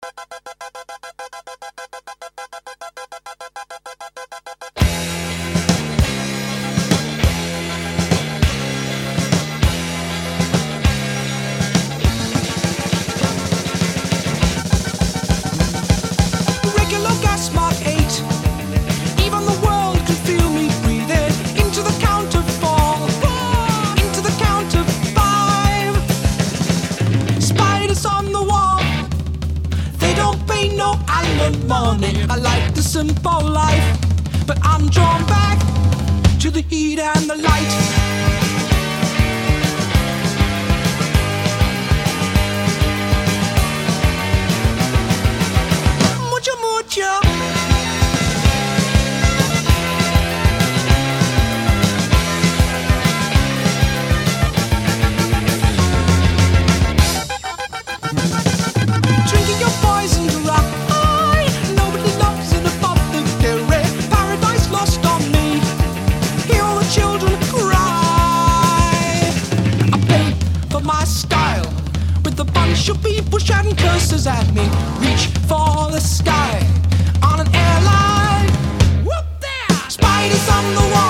Regular gas mark 8. Even the world can feel me breathing into the count of 4, into the count of 5. Spiders on the wall, they don't pay no alimony. I like the simple life, but I'm drawn back to the heat and the light. Mucho, mucho. Drinking your poison rock. Nobody loves it above the Gary. Paradise lost on me. Hear all the children cry. I pay for my style with a bunch of people shouting curses at me. Reach for the sky on an airline. Whoop there! Spiders on the wall.